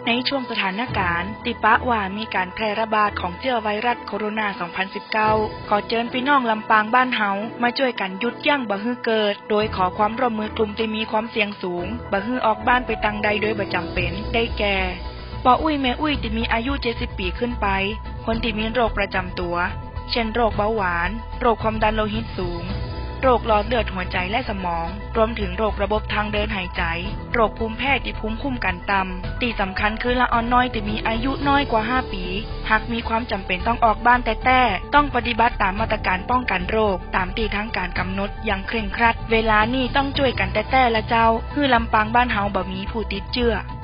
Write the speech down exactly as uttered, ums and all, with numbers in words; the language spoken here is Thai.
ในช่วงสถานการณ์ติปะว่ามีการแพร่ระบาดของเชื้อไวรัสโคโรนา สองพันสิบเก้า ขอเชิญพี่น้องลำปางบ้านเฮามาช่วยกันหยุดยั้งบ่ฮื้อเกิดโดยขอความร่วมมือกลุ่มที่มีความเสี่ยงสูงบ่ฮื้อออกบ้านไปตังใดโดยบ่จำเป็นได้แก่ปออุ้ยแม่อุ้ยที่มีอายุเจ็ดสิบปีขึ้นไปคนที่มีโรคประจำตัวเช่นโรคเบาหวานโรคความดันโลหิตสูงโรคหลอดเลือดหัวใจและสมองรวมถึงโรคระบบทางเดินหายใจโรคภูมิแพ้ที่ภูมิคุ้มกันต่ำที่สำคัญคือละอ่อนน้อยที่มีอายุน้อยกว่าห้าปีหากมีความจำเป็นต้องออกบ้านแต่แต่ต้องปฏิบัติตามมาตรการป้องกันโรคตามที่ทางการกำหนดอย่างเคร่งครัดเวลานี้ต้องช่วยกันแต่แต่ละเจ้าคือลำปางบ้านเฮาบ่มีผู้ติดเชื้อ